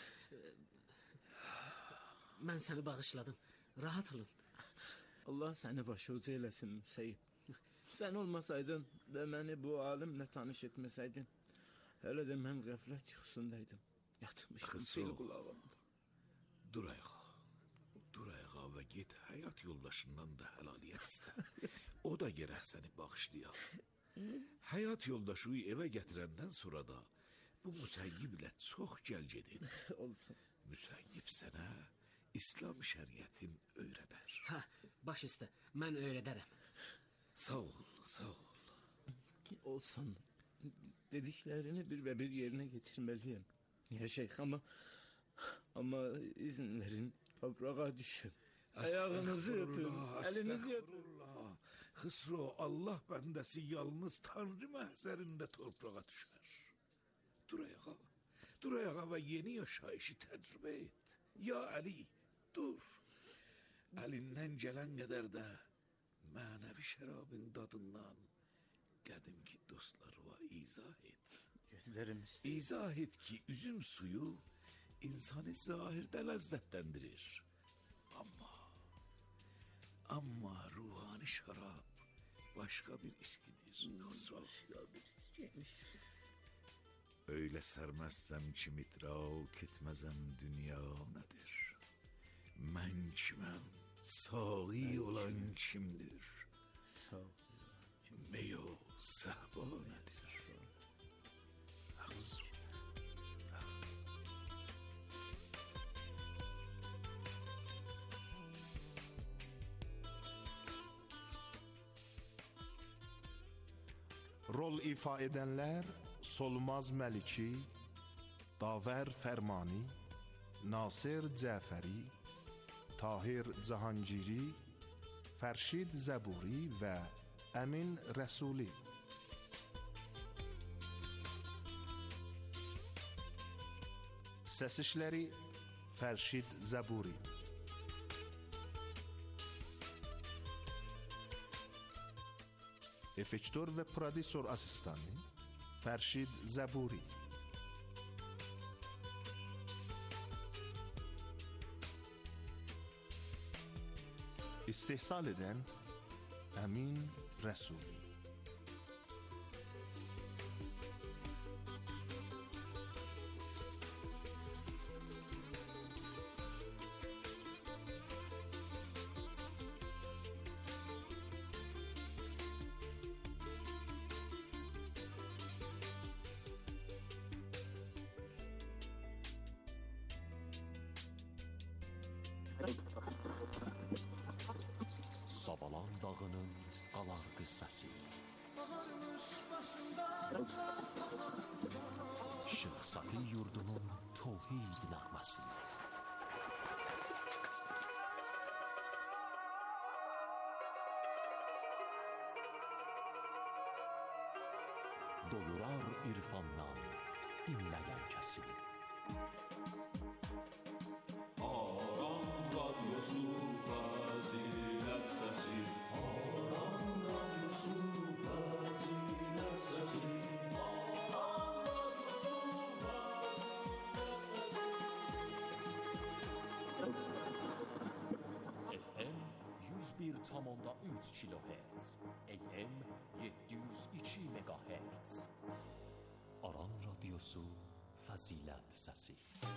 Mən səni bağışladım. Rahat olun. Allah səni başucu eləsin Müseyib. Sən olmasaydın və məni bu alimlə tanış etməsəydin, hələ də mən qəflət yuxusundaydım. Yatmışdım fil qulağımda. Dur ayağa ve get həyat yoldaşından da həlaliyyət istə. O da gərək səni bağışlayar. Həyat yoldaşı evə gətirəndən sonra da bu müsəyyiblə çox gəlged et. Olsun. Müsəyyib sənə İslam şəriətin öyrədər. Ha, baş üstə, mən öyrədərəm. Sağ ol, sağ ol. Olsun. Dediklərini bir və bir yerinə getirməliyəm. Ya şeyx, amma izin verin, toprağa düşüm. Ayağınızı öpün, əlinizi öpün. Xısro, Allah bəndəsi yalnız Tanrı məhzərində torpağa düşər. Dur ayağa və yeni yaşayışı təcrübə et. Ya Əli, dur. Əlindən gələn qədər də mənəvi şərabın dadından qədimki dostlarına izah et. Gözlərimiz. İzah et ki, üzüm suyu insanı zahirdə ləzzətləndirir. Amma ruhani şərab başqa bir iskidir. Öyle sərməzsəm ki, mitrak etməzəm dünya nədir? Mən kiməm? Saği olan kimdir? Meyo səhba nədir? Ağzı. Rol ifa edenler Solmaz Məliki, Davər Fərmani, Nasir Cəfəri, Tahir Cahangiri, Fərşid Zəburi və Əmin Rəsuli. Səs işləri Fərşid Zəburi. Efektör ve prodüsör asistanı Fərşid Zəburi. İstehsal eden Əmin Rəsuli. Savalan dağının qalardı səsi. Şeyx Safi yurdunun tövhid nəğməsi. Doyurar irfandan dinləyən kəsi. FM 101,3 kHz, AM 702 MHz. Aran radyosu Fəzilət səsi.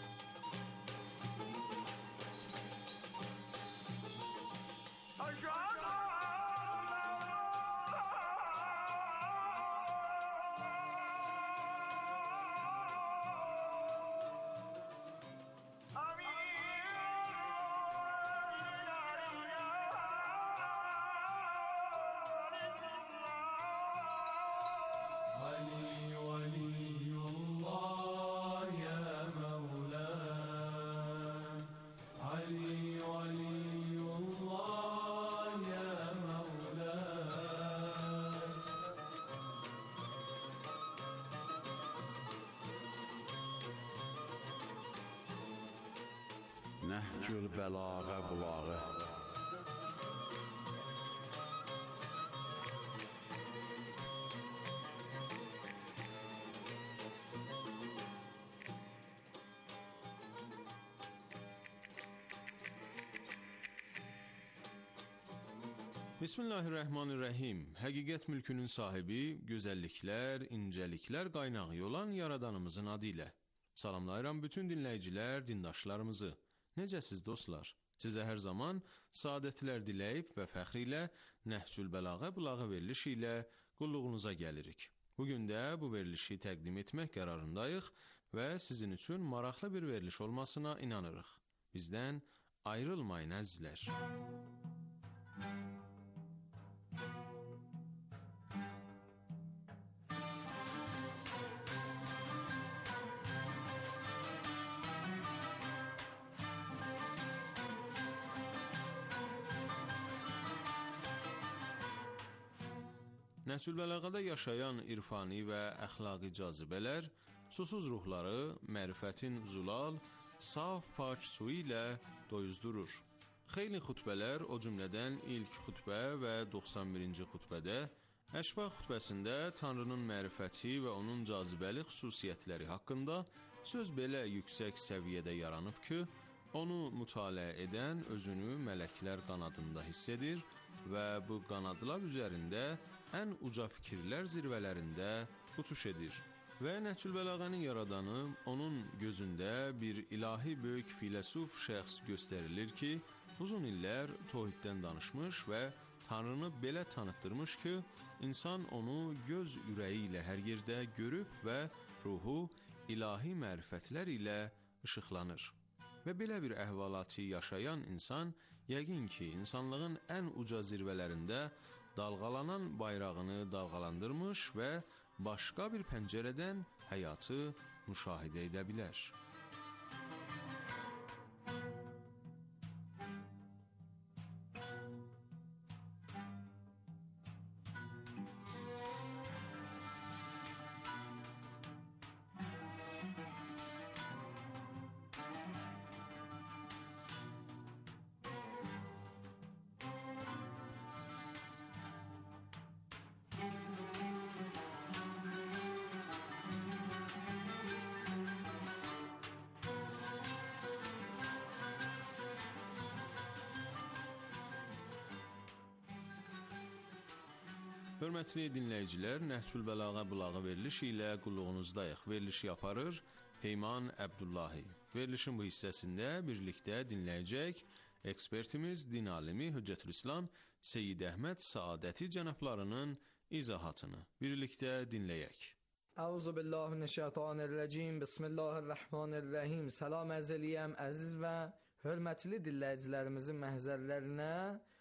Nəhcül bəlağə bulağı. Bismillahirrahmanirrahim. Həqiqət mülkünün sahibi, gözəlliklər, incəliklər qaynağı olan Yaradanımızın adı ilə. Salamlayıram bütün dinləyicilər, dindaşlarımızı. Necəsiz dostlar? Sizə hər zaman saadətlər diləyib və fəxr ilə Nəhcül Bəlağə bulağı verilişi ilə qulluğunuza gəlirik. Bugün də bu verilişi təqdim etmək qərarındayıq və sizin üçün maraqlı bir veriliş olmasına inanırıq. Bizdən ayrılmayın əzizlər. Nəhcül Bəlağədə yaşayan irfani və əxlaqi cazibələr, susuz ruhları mərifətin zulal, saf pak suyu ilə doyuzdurur. Xeyli xutbələr, o cümlədən ilk xutbə və 91-ci xutbədə, Əşbaq xutbəsində Tanrının mərifəti və onun cazibəli xüsusiyyətləri haqqında söz belə yüksək səviyyədə yaranıb ki, onu mütaliə edən özünü mələklər qanadında hiss edir və bu qanadlar üzərində ən uca fikirlər zirvələrində uçuş edir. Və Nəhcül Bəlağənin yaradanı onun gözündə bir ilahi böyük filosof şəxs göstərilir ki, uzun illər tohiddən danışmış və Tanrını belə tanıtdırmış ki, insan onu göz ürəyi ilə hər yerdə görüb və ruhu ilahi mərifətlər ilə işıqlanır. Və belə bir əhvalatı yaşayan insan, yəqin ki, insanlığın ən uca zirvələrində dalğalanan bayrağını dalğalandırmış və başqa bir pəncərədən həyatı müşahidə edə bilər. Hörmətli dinləyicilər, Nəhcül Bəlağə bulağı verilişi ilə qulluğunuzdayıq. Verilişi yaparır Peyman Əbdullahi. Verilişin bu hissəsində birlikdə dinləyəcək ekspertimiz, din alimi Hüccətülislam Seyyid Əhməd Saadəti cənablarının izahatını birlikdə dinləyək. Əuzubillahimineşşeytanirracim. Bismillahirrahmanirrahim. Salam əzəliyəm, əziz və hörmətli dinləyicilərimizin məhzərlərinə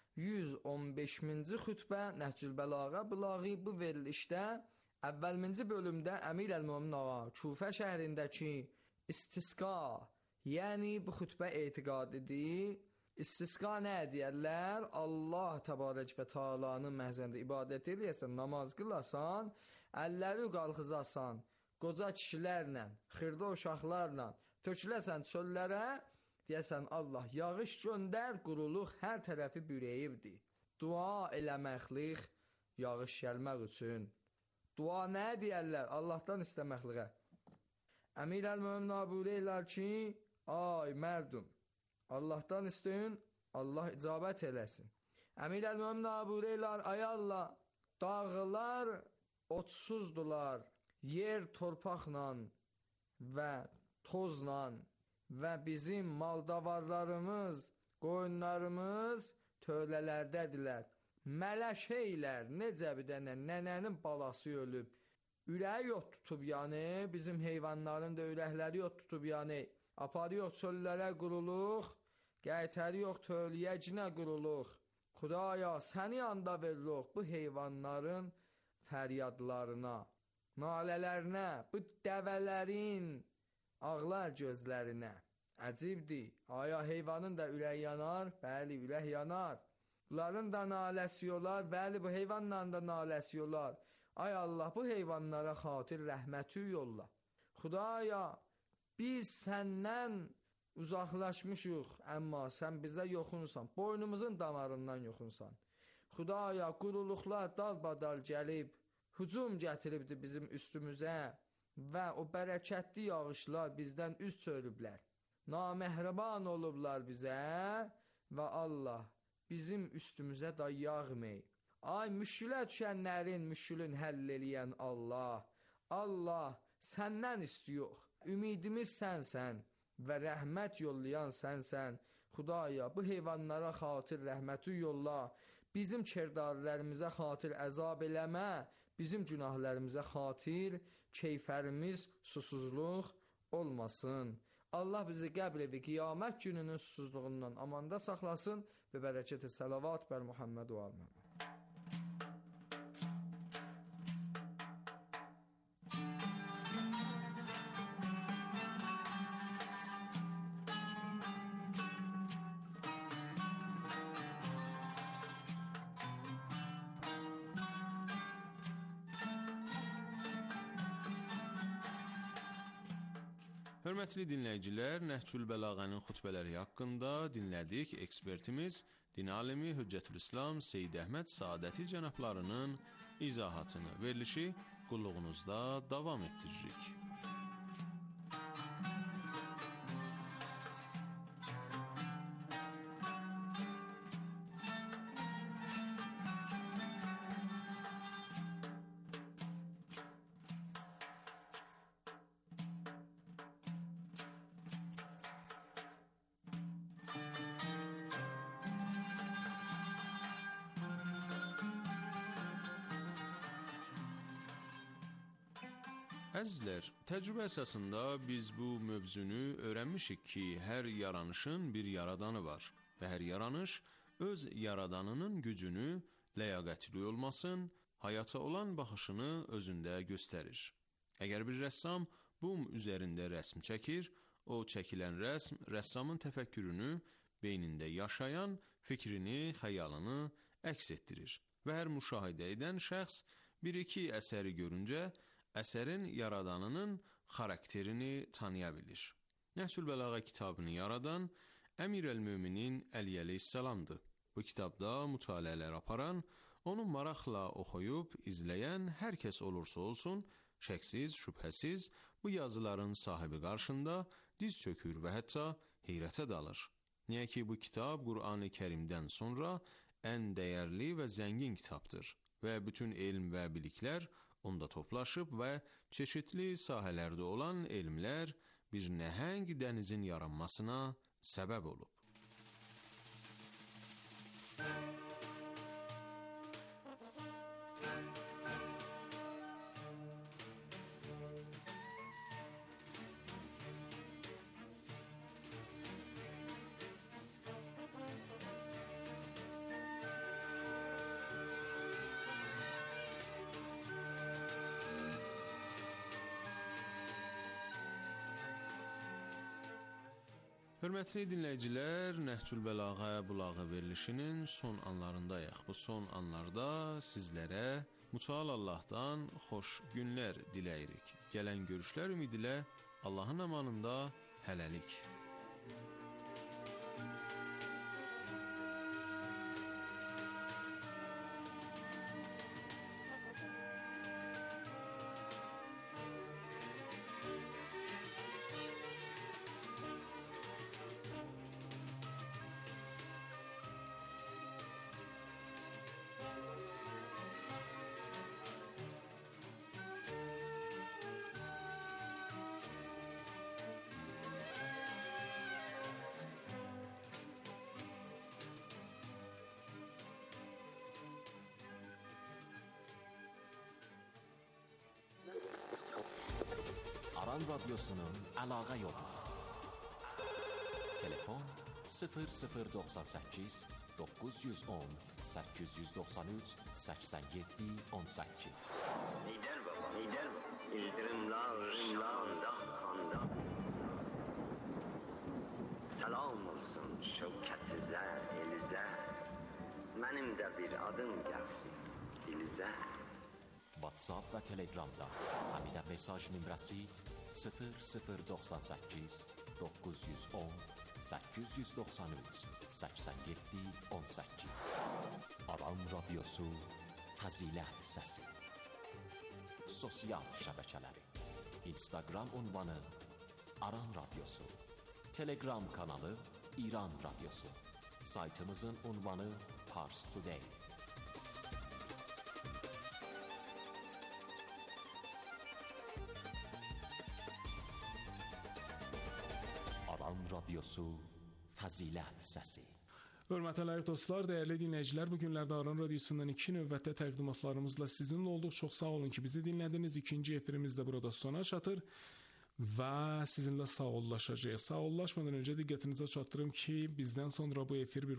115-ci xütbə Nəhcül Bəlağə bulağı bu verilişdə əvvəlminci bölümdə Əmir əl-Mömin ağa Kufə şəhərindəki istisqa, yəni bu xütbə etiqad edir. İstisqa nə deyərlər? Allah təbarək və teala'nın məhzərində ibadət eləyəsən, namaz qılasan, əlləri qalxızasan, qoca kişilərlə, xırda uşaqlarla töküləsən çöllərə, deyəsən Allah yağış göndər, quruluq hər tərəfi bürəyibdir. Dua eləməklik yağış gəlmək üçün. Dua nə deyərlər? Allahdan istəməkliyə. Əmir əl-Mömin aburə elər ki, ay mərdum, Allahdan istəyin, Allah icabət eləsin. Əmir əl-Mömin aburə elər, ay Allah, dağlar otsuzdular, yer torpaqla və tozla və bizim maldavarlarımız, qoyunlarımız tövlələrdədirlər. Mələşeylər, necə bir dənə nənənin balası ölüb, ürəyi yox tutub yəni, bizim heyvanların da ürəkləri yox tutub yəni, aparı yox çöllərə quruluq, qaytəri yox tövliyəcinə quruluq. Xudaya, səni anda veririk bu heyvanların fəryadlarına, nalələrinə, bu dəvələrin ağlar gözlərinə. Əcibdir. Aya heyvanın da ürək yanar? Bəli, ürək yanar. Bunların da naləsi olar? Bəli, bu heyvanla da naləsi olar. Ay Allah, bu heyvanlara xatir rəhməti yolla. Xudaya, biz səndən uzaqlaşmışıq, amma sən bizə yoxunsan, boynumuzun damarından yoxunsan. Xudaya, quruluqlar dalbadal gəlib, hücum gətiribdi bizim üstümüzə və o bərəkətli yağışlar bizdən üz çölüblər. Naməhriban olublar bizə və Allah bizim üstümüzə da yağmay. Ay müşkülə düşənlərin müşkülün həll eləyən Allah. Allah səndən istiyor. Ümidimiz sənsən və rəhmət yollayan sənsən. Xudaya, bu heyvanlara xatir rəhməti yolla, bizim kərdarlərimizə xatir əzab eləmə, bizim günahlarımıza xatir keyfərimiz susuzluq olmasın. Allah bizi qəbr evi qiyamət gününün susuzluğundan amanda saxlasın və bərəkət-i salavat bər Muhammed və al-Məmməd. Hörmətli dinləyicilər, Nəhcül Bəlağənin xutbələri haqqında dinlədik ekspertimiz, din alimi Hüccətülislam Seyid Əhməd Saadəti cənablarının izahatını. Verilişi qulluğunuzda davam etdiririk. Əzizlər, təcrübə əsasında biz bu mövzunu öyrənmişik ki, hər yaranışın bir yaradanı var və hər yaranış öz yaradanının gücünü, ləyaqətli olmasın, həyata olan baxışını özündə göstərir. Əgər bir rəssam bum üzərində rəsm çəkir, o çəkilən rəsm rəssamın təfəkkürünü, beynində yaşayan fikrini, xəyalını əks etdirir və hər müşahidə edən şəxs bir-iki əsəri görüncə əsərin yaradanının xarakterini tanıya bilir. Nəhcül Bəlağə kitabını yaradan Əmir əl-Möminin Əli əleyhissalamdır. Bu kitabda mütaliələr aparan, onu maraqla oxuyub, izləyən hər kəs olursa olsun, şəksiz, şübhəsiz bu yazıların sahibi qarşında diz çökür və hətta heyrətə dalır. Niyə ki, bu kitab Qur'an-ı Kərimdən sonra ən dəyərli və zəngin kitabdır və bütün elm və biliklər onda toplaşıb və çeşitli sahələrdə olan elmlər bir nəhəng dənizin yaranmasına səbəb olub. Hörmətli dinləyicilər, Nəhcül Bəlağə Bulağı verilişinin son anlarındayıq. Bu son anlarda sizlərə Mütəal Allahdan xoş günlər diləyirik. Gələn görüşlər ümid ilə Allahın amanında hələlik. Aran Radyosu'nun əlaqə yolu. Telefon 0098 910 893 87 18. Lider baba, lider baba. İldırımlar kanda. Salam olsun şevkətizə, elizə. Mənim də bir adım gəlsin dilizə. WhatsApp və Telegramda həmidə mesaj nömrəsi 0098 910 893 87 18. Aran Radyosu Fəzilət Səsi. Sosial şəbəkələri: Instagram ünvanı Aran Radyosu, Telegram kanalı İran Radyosu, saytımızın ünvanı Pars Today. Aran Radyosu Fəzilət səsi. Hörmətli layiq dostlar, dəyərli dinləyicilər, bu günlərdə Aran Radiosundan 2 növbətdə təqdimatlarımızla sizinlə olduq. Çox sağ olun ki, bizi dinlədiniz. İkinci efirimiz də burada sona çatır və sizinlə sağollaşacağıq. Sağollaşmadan öncə diqqətinizə çatdırım ki, bizdən sonra bu efir bir